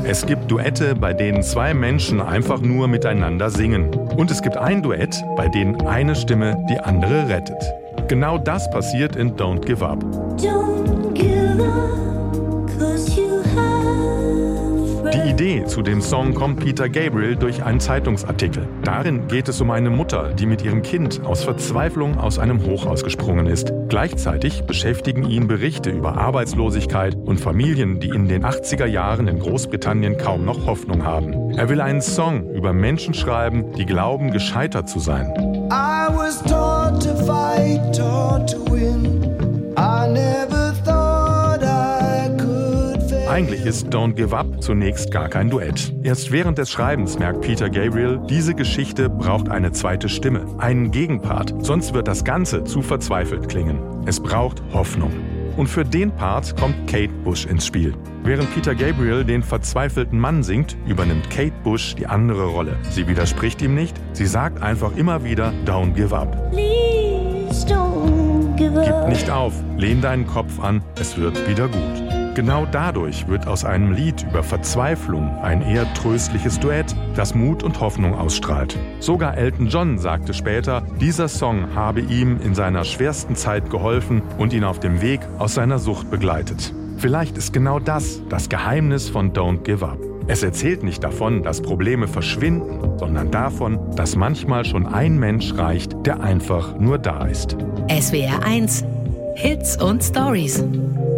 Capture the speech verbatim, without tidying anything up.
Es gibt Duette, bei denen zwei Menschen einfach nur miteinander singen. Und es gibt ein Duett, bei dem eine Stimme die andere rettet. Genau das passiert in Don't Give Up. Don't give up, 'cause you have Die Idee zu dem Song kommt Peter Gabriel durch einen Zeitungsartikel. Darin geht es um eine Mutter, die mit ihrem Kind aus Verzweiflung aus einem Hochhaus gesprungen ist. Gleichzeitig beschäftigen ihn Berichte über Arbeitslosigkeit und Familien, die in den achtziger Jahren in Großbritannien kaum noch Hoffnung haben. Er will einen Song über Menschen schreiben, die glauben, gescheitert zu sein. I was taught to fight, taught to win. I never thought I could fail. Eigentlich ist Don't Give Up zunächst gar kein Duett. Erst während des Schreibens merkt Peter Gabriel, diese Geschichte braucht eine zweite Stimme, einen Gegenpart, sonst wird das Ganze zu verzweifelt klingen. Es braucht Hoffnung. Und für den Part kommt Kate Bush ins Spiel. Während Peter Gabriel den verzweifelten Mann singt, übernimmt Kate Bush die andere Rolle. Sie widerspricht ihm nicht, sie sagt einfach immer wieder Don't give up. Please don't give up. Gib nicht auf, lehn deinen Kopf an, es wird wieder gut. Genau dadurch wird aus einem Lied über Verzweiflung ein eher tröstliches Duett, das Mut und Hoffnung ausstrahlt. Sogar Elton John sagte später, dieser Song habe ihm in seiner schwersten Zeit geholfen und ihn auf dem Weg aus seiner Sucht begleitet. Vielleicht ist genau das das Geheimnis von Don't Give Up. Es erzählt nicht davon, dass Probleme verschwinden, sondern davon, dass manchmal schon ein Mensch reicht, der einfach nur da ist. S W R eins Hits und Stories.